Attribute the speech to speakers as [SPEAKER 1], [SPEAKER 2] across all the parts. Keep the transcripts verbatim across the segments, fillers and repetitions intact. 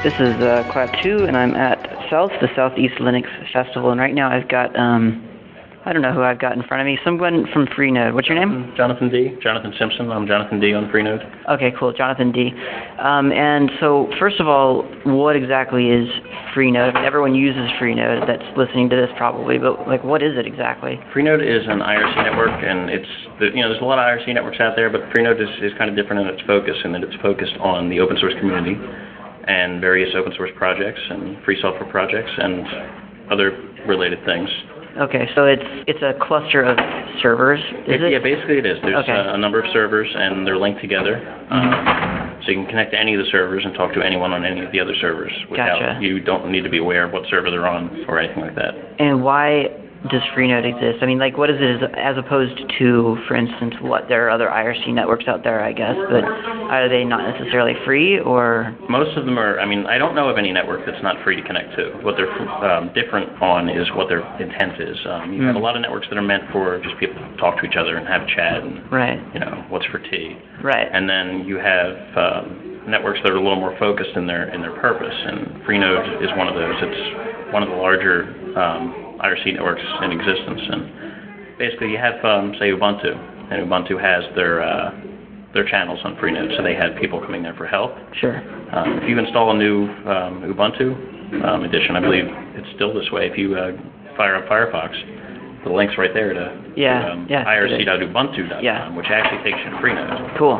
[SPEAKER 1] This is uh, Cloud two, and I'm at South, the Southeast Linux Festival, and right now I've got, um, I don't know who I've got in front of me, someone from Freenode. What's your name?
[SPEAKER 2] Jonathan D. Jonathan Simpson. I'm Jonathan D. on Freenode.
[SPEAKER 1] Okay, cool, Jonathan D. Um, and so, first of all, what exactly is Freenode? I mean, everyone uses Freenode that's listening to this probably, but like, what is it exactly?
[SPEAKER 2] Freenode is an I R C network, and it's, you know, there's a lot of I R C networks out there, but Freenode is, is kind of different in its focus, in that it's focused on the open source community and various open source projects and free software projects and other related things.
[SPEAKER 1] Okay, so it's it's a cluster of servers, is it?
[SPEAKER 2] it? Yeah, basically it is. There's
[SPEAKER 1] okay.
[SPEAKER 2] uh, a number of servers, and they're linked together.
[SPEAKER 1] Mm-hmm.
[SPEAKER 2] Um, so you can connect to any of the servers and talk to anyone on any of the other servers without,
[SPEAKER 1] gotcha.
[SPEAKER 2] You don't need to be aware of what server they're on or anything like that.
[SPEAKER 1] And why does Freenode exist? I mean, like, what is it as, as opposed to, for instance, what there are other I R C networks out there, I guess, but are they not necessarily free, or?
[SPEAKER 2] Most of them are, I mean, I don't know of any network that's not free to connect to. What they're um, different on is what their intent is. Um, you mm. have a lot of networks that are meant for just people to talk to each other and have a chat and,
[SPEAKER 1] right.
[SPEAKER 2] you know, what's for tea.
[SPEAKER 1] Right.
[SPEAKER 2] And then you have um, networks that are a little more focused in their in their purpose, and Freenode is one of those. It's one of the larger um, I R C networks in existence, and basically you have, um, say, Ubuntu, and Ubuntu has their uh, their channels on Freenode, so they have people coming there for help.
[SPEAKER 1] Sure.
[SPEAKER 2] Um, if you install a new um, Ubuntu um, edition, I believe it's still this way. If you uh, fire up Firefox, the link's right there to,
[SPEAKER 1] yeah.
[SPEAKER 2] to um,
[SPEAKER 1] yeah,
[SPEAKER 2] I R C dot ubuntu dot com,
[SPEAKER 1] yeah.
[SPEAKER 2] which actually takes you to Freenode.
[SPEAKER 1] Cool.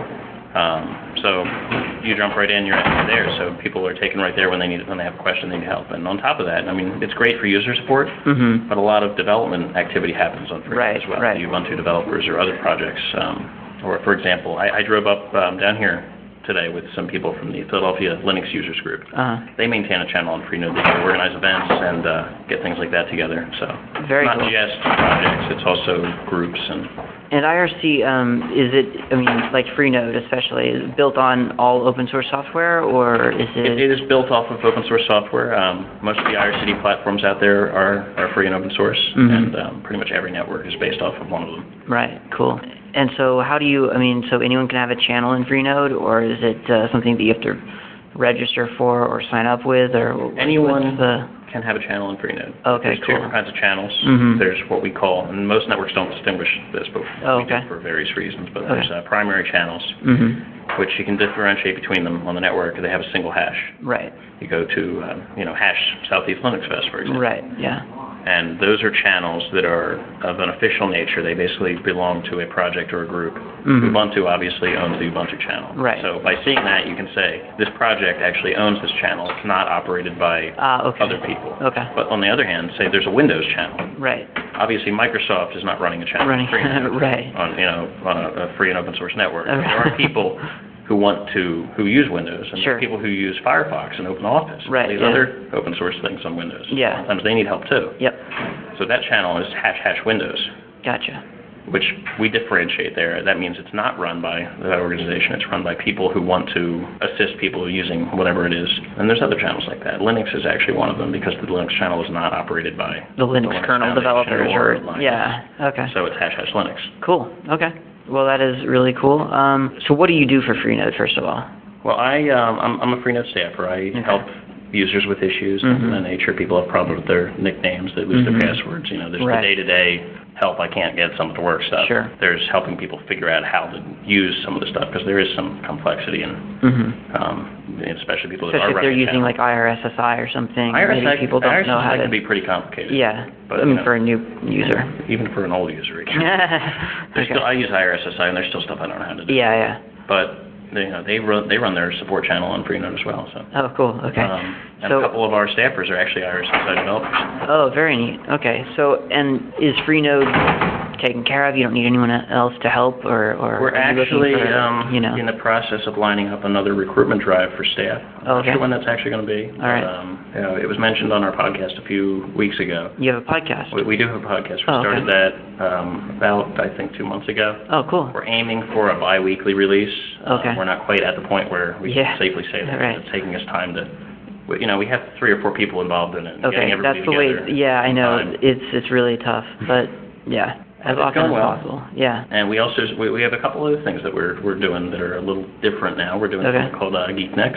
[SPEAKER 2] Um, so you jump right in, you're you're there. So people are taken right there when they need when they have a question, they need help. And on top of that, I mean, it's great for user support,
[SPEAKER 1] mm-hmm.
[SPEAKER 2] but a lot of development activity happens on Freenode
[SPEAKER 1] right,
[SPEAKER 2] as well.
[SPEAKER 1] Right.
[SPEAKER 2] The Ubuntu developers or other projects. Um, or for example, I, I drove up um, down here today with some people from the Philadelphia Linux users group.
[SPEAKER 1] Uh-huh. They
[SPEAKER 2] maintain a channel on Freenode. They organize events and uh, get things like that together. So
[SPEAKER 1] Very
[SPEAKER 2] not
[SPEAKER 1] cool.
[SPEAKER 2] just projects, it's also groups and.
[SPEAKER 1] And I R C, um, is it, I mean, like Freenode especially, is it built on all open source software, or is it?
[SPEAKER 2] It, it is built off of open source software. Um, most of the I R C D platforms out there are, are free and open source, mm-hmm. and um, pretty much every network is based off of one of them.
[SPEAKER 1] Right, cool. And so how do you, I mean, so anyone can have a channel in Freenode, or is it uh, something that you have to register for or sign up with, or
[SPEAKER 2] anyone
[SPEAKER 1] the...
[SPEAKER 2] can have a channel in Freenode.
[SPEAKER 1] Okay,
[SPEAKER 2] There's
[SPEAKER 1] cool.
[SPEAKER 2] two different kinds of channels.
[SPEAKER 1] Mm-hmm.
[SPEAKER 2] There's what we call, and most networks don't distinguish this, but
[SPEAKER 1] oh,
[SPEAKER 2] we
[SPEAKER 1] okay.
[SPEAKER 2] do for various reasons, but
[SPEAKER 1] okay.
[SPEAKER 2] there's uh, primary channels,
[SPEAKER 1] mm-hmm.
[SPEAKER 2] which you can differentiate between them on the network. They have a single hash.
[SPEAKER 1] Right.
[SPEAKER 2] You go to, uh, you know, hash Southeast Linux Fest, for example.
[SPEAKER 1] Right, yeah.
[SPEAKER 2] And those are channels that are of an official nature. They basically belong to a project or a group. Mm-hmm. Ubuntu obviously owns the Ubuntu channel.
[SPEAKER 1] Right.
[SPEAKER 2] So by seeing that, you can say, this project actually owns this channel. It's not operated by
[SPEAKER 1] uh, okay.
[SPEAKER 2] other people.
[SPEAKER 1] Okay.
[SPEAKER 2] But on the other hand, say there's a Windows channel.
[SPEAKER 1] Right.
[SPEAKER 2] Obviously, Microsoft is not running a channel.
[SPEAKER 1] Running, right.
[SPEAKER 2] On, you know, on a, a free and open source network.
[SPEAKER 1] Okay.
[SPEAKER 2] There are people who want to, who use Windows, and
[SPEAKER 1] sure.
[SPEAKER 2] there are people who use Firefox and OpenOffice,
[SPEAKER 1] right,
[SPEAKER 2] these
[SPEAKER 1] yeah.
[SPEAKER 2] other open source things on Windows.
[SPEAKER 1] Yeah.
[SPEAKER 2] Sometimes they need help too.
[SPEAKER 1] Yep.
[SPEAKER 2] So that channel is hash hash Windows.
[SPEAKER 1] Gotcha.
[SPEAKER 2] Which we differentiate there. That means it's not run by that organization. It's run by people who want to assist people using whatever it is. And there's other channels like that. Linux is actually one of them because the Linux channel is not operated by
[SPEAKER 1] the Linux, the Linux kernel developers.
[SPEAKER 2] Or,
[SPEAKER 1] or yeah. Okay.
[SPEAKER 2] So it's hash hash Linux.
[SPEAKER 1] Cool. Okay. Well, that is really cool. Um, so what do you do for Freenode, first of all?
[SPEAKER 2] Well, I, um, I'm, I'm a Freenode staffer. I
[SPEAKER 1] okay.
[SPEAKER 2] help users with issues
[SPEAKER 1] mm-hmm.
[SPEAKER 2] of that nature. People have problems with their nicknames. They lose mm-hmm. their passwords. You know, there's
[SPEAKER 1] right.
[SPEAKER 2] the day-to-day help. I can't get some of the work stuff.
[SPEAKER 1] Sure.
[SPEAKER 2] There's helping people figure out how to use some of the stuff because there is some complexity in,
[SPEAKER 1] mm-hmm.
[SPEAKER 2] um, especially people
[SPEAKER 1] especially
[SPEAKER 2] that are
[SPEAKER 1] if they're using
[SPEAKER 2] channel.
[SPEAKER 1] like I R S S I or something.
[SPEAKER 2] I R S S I,
[SPEAKER 1] maybe people don't
[SPEAKER 2] I R S S I
[SPEAKER 1] know how to.
[SPEAKER 2] can be pretty complicated.
[SPEAKER 1] Yeah,
[SPEAKER 2] but,
[SPEAKER 1] I mean
[SPEAKER 2] you know,
[SPEAKER 1] for a new user.
[SPEAKER 2] Even for an old user. okay. still, I use I R S S I, and there's still stuff I don't know how to do.
[SPEAKER 1] Yeah, yeah.
[SPEAKER 2] But they, you know, they run they run their support channel on Freenode as well. So.
[SPEAKER 1] Oh, cool. Okay.
[SPEAKER 2] Um, and
[SPEAKER 1] so,
[SPEAKER 2] a couple of our staffers are actually I R S S I developers.
[SPEAKER 1] Oh, very neat. Okay. So, and is Freenode taken care of? You don't need anyone else to help, or, or
[SPEAKER 2] we're actually
[SPEAKER 1] for,
[SPEAKER 2] um,
[SPEAKER 1] you know.
[SPEAKER 2] in the process of lining up another recruitment drive for staff. I'm
[SPEAKER 1] oh,
[SPEAKER 2] not
[SPEAKER 1] okay.
[SPEAKER 2] sure when that's actually going to be.
[SPEAKER 1] All right.
[SPEAKER 2] Um, you know, it was mentioned on our podcast a few weeks ago.
[SPEAKER 1] You have a podcast?
[SPEAKER 2] We, we do have a podcast. We
[SPEAKER 1] oh,
[SPEAKER 2] started
[SPEAKER 1] okay.
[SPEAKER 2] that um, about, I think, two months ago.
[SPEAKER 1] Oh, cool.
[SPEAKER 2] We're aiming for a bi-weekly release.
[SPEAKER 1] Okay.
[SPEAKER 2] Uh, we're not quite at the point where we
[SPEAKER 1] yeah.
[SPEAKER 2] can safely say that.
[SPEAKER 1] Right.
[SPEAKER 2] It's taking us time to, you know, we have three or four people involved in it. And
[SPEAKER 1] okay,
[SPEAKER 2] that's
[SPEAKER 1] the way, yeah, I know.
[SPEAKER 2] Time.
[SPEAKER 1] It's it's really tough, but yeah. As often as
[SPEAKER 2] well.
[SPEAKER 1] possible, yeah.
[SPEAKER 2] And we also we, we have a couple other things that we're we're doing that are a little different now. We're doing
[SPEAKER 1] okay.
[SPEAKER 2] something called uh, Geek Next.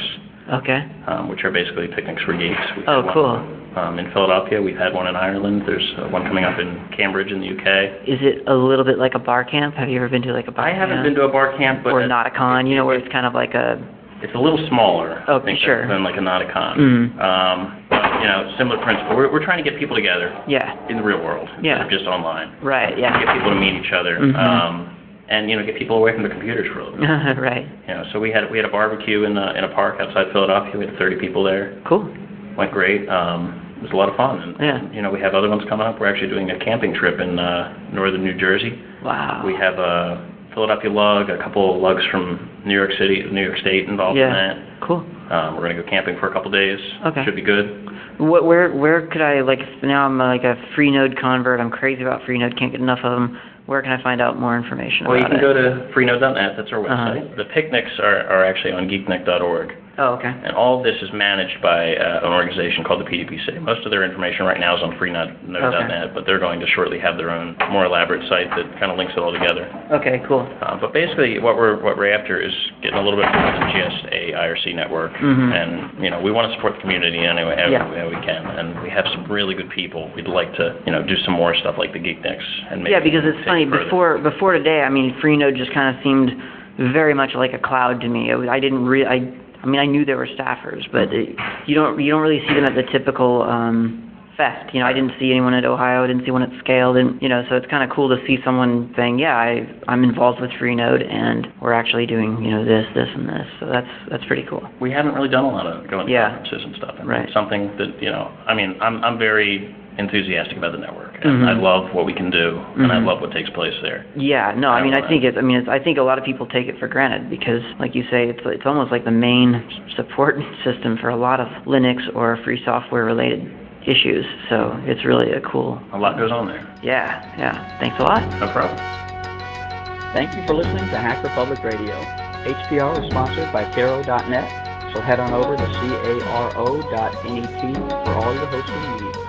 [SPEAKER 1] Okay.
[SPEAKER 2] um, which are basically picnics for geeks. We've
[SPEAKER 1] Oh,
[SPEAKER 2] had one,
[SPEAKER 1] cool.
[SPEAKER 2] Um, in Philadelphia, we've had one in Ireland. There's uh, one coming up in Cambridge in the U K.
[SPEAKER 1] Is it a little bit like a bar camp? Have you ever been to like a bar
[SPEAKER 2] I
[SPEAKER 1] camp?
[SPEAKER 2] haven't been to a bar camp, but
[SPEAKER 1] or Nauticon, you know, where it's kind of like a.
[SPEAKER 2] It's a little smaller,
[SPEAKER 1] Oh,
[SPEAKER 2] I think,
[SPEAKER 1] sure.
[SPEAKER 2] than like a Nauticon.
[SPEAKER 1] Mm.
[SPEAKER 2] Um, but, you know, similar principle. We're, we're trying to get people together
[SPEAKER 1] Yeah.
[SPEAKER 2] in the real world instead
[SPEAKER 1] Yeah.
[SPEAKER 2] of just online.
[SPEAKER 1] Right, yeah.
[SPEAKER 2] Get people to meet each other,
[SPEAKER 1] Mhm.
[SPEAKER 2] um, and, you know, get people away from the computers for a little bit.
[SPEAKER 1] Right.
[SPEAKER 2] You know, so we had we had a barbecue in a, in a park outside Philadelphia. We had thirty people there.
[SPEAKER 1] Cool.
[SPEAKER 2] Went great. Um, it was a lot of fun. And,
[SPEAKER 1] Yeah.
[SPEAKER 2] and, you know, we have other ones coming up. We're actually doing a camping trip in uh, northern New Jersey.
[SPEAKER 1] Wow.
[SPEAKER 2] We have a Philadelphia lug, a couple of lugs from New York City, New York State involved
[SPEAKER 1] yeah.
[SPEAKER 2] in that.
[SPEAKER 1] Cool.
[SPEAKER 2] Um, we're going to go camping for a couple days.
[SPEAKER 1] Okay.
[SPEAKER 2] Should be good.
[SPEAKER 1] What, where where could I, like, now I'm like a Freenode convert. I'm crazy about Freenode. Can't get enough of them. Where can I find out more information
[SPEAKER 2] Well, you
[SPEAKER 1] about
[SPEAKER 2] can
[SPEAKER 1] it?
[SPEAKER 2] go to freenode dot net. That's our website.
[SPEAKER 1] Uh-huh.
[SPEAKER 2] The picnics are, are actually on geeknic dot org.
[SPEAKER 1] Oh, okay.
[SPEAKER 2] And all of this is managed by uh, an organization called the P D P C. Most of their information right now is on freenode dot net,
[SPEAKER 1] Okay.
[SPEAKER 2] but they're going to shortly have their own more elaborate site that kind of links it all together.
[SPEAKER 1] Okay, cool.
[SPEAKER 2] Uh, but basically, what we're what we're after is getting a little bit more than just a I R C network.
[SPEAKER 1] Mhm.
[SPEAKER 2] And you know, we want to support the community any way, every
[SPEAKER 1] Yeah.
[SPEAKER 2] way we can. And we have some really good people. We'd like to, you know, do some more stuff like the Geekniks and maybe
[SPEAKER 1] Yeah, because it's
[SPEAKER 2] take
[SPEAKER 1] funny,
[SPEAKER 2] it further.
[SPEAKER 1] before before today, I mean, Freenode just kind of seemed very much like a cloud to me. It was, I didn't re- I, I mean, I knew there were staffers, but it, you don't you don't really see them at the typical um, fest. You know, I didn't see anyone at Ohio, I didn't see one at Scale, didn't, you know, so it's kind of cool to see someone saying, yeah, I, I'm involved with Freenode, and we're actually doing, you know, this, this, and this. So that's that's pretty cool.
[SPEAKER 2] We haven't really done a lot of going to
[SPEAKER 1] Yeah.
[SPEAKER 2] conferences and stuff. And
[SPEAKER 1] Right.
[SPEAKER 2] it's something that, you know, I mean, I'm I'm very enthusiastic about the network, and
[SPEAKER 1] Mhm.
[SPEAKER 2] I love what we can do, and I
[SPEAKER 1] Mhm.
[SPEAKER 2] love what takes place there.
[SPEAKER 1] Yeah, no, I
[SPEAKER 2] I
[SPEAKER 1] mean, I
[SPEAKER 2] wanna-
[SPEAKER 1] think it's, I mean, it's, I think a lot of people take it for granted because, like you say, it's it's almost like the main support system for a lot of Linux or free software related issues. So it's really a cool.
[SPEAKER 2] A lot goes on there.
[SPEAKER 1] Yeah, yeah. Thanks a lot.
[SPEAKER 2] No problem.
[SPEAKER 3] Thank you for listening to Hacker Public Radio. H P R is sponsored by Caro dot net, so head on over to caro dot net for all your hosting needs.